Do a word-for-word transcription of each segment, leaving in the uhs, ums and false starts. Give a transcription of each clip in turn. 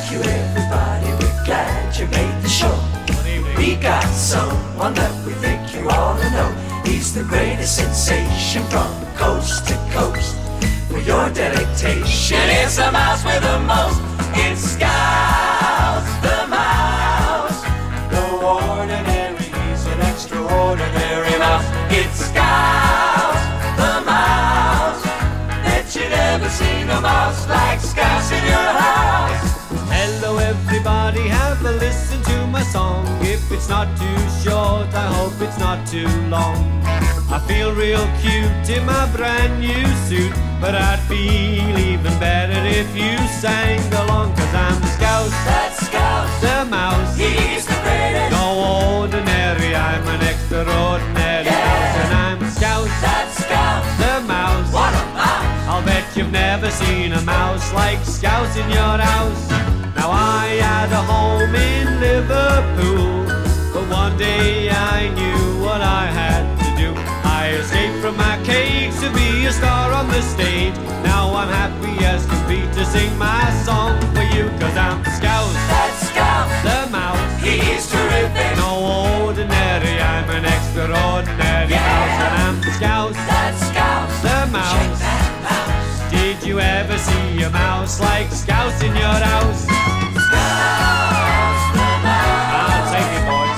you, everybody. We're glad you made the show. We got someone that we think you ought to know. He's the greatest sensation from coast to coast. For your delectation, it's a mouse with the most. It's Scouse the Mouse. No ordinary, he's an extraordinary mouse. It's Scouse the Mouse. Bet you never seen a mouse like Scouse in your house. Hello everybody, have a listen to my song. If it's not too short, I hope it's not too long. I feel real cute in my brand new suit, but I'd feel even better if you sang along. Cause I'm Scouse, that's Scouse the Mouse. He's the greatest. No ordinary, I'm an extraordinary yeah. mouse. And I'm Scouse, that's Scouse the Mouse. What a mouse. I'll bet you've never seen a mouse like Scouse in your house. Now I had a home in Liverpool, but one day I knew what I had to do. I escaped from my cage to be a star on the stage. Now I'm happy as can be to sing my song for you. Cause I'm Scouse, that's Scouse the Mouse. He's terrific. No ordinary, I'm an extraordinary yeah. mouse. And I'm Scouse, that's Scouse the Mouse. Check that mouse. Did you ever see a mouse like Scouse in your house? Scouse the Mouse. Ah, take it, boys.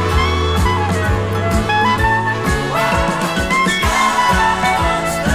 Scouse the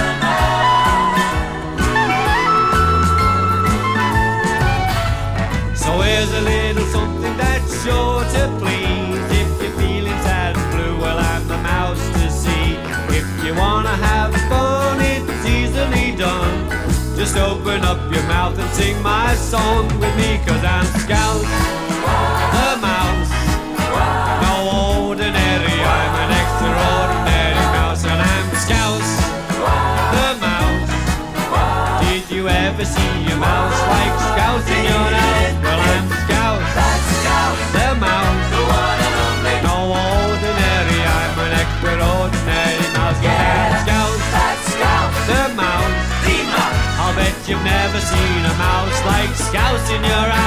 Mouse. So here's a little something that's sure to please. If you're feeling sad and blue, well I'm the mouse to see. If you wanna have fun, it's easily done. Just open up your mouth and sing my song with me. Cause I'm Scouse the Mouse. No ordinary, I'm an extraordinary mouse. And I'm Scouse the Mouse. Did you ever see a mouse like Scouse in your house? Well I'm Scouse, that's Scouse the Mouse. the one and only. No ordinary, I'm an extraordinary mouse. Yeah. I'm Scouse, That's Scouse the Mouse. the Mouse. I'll bet you've never seen a mouse like Scouse in your house.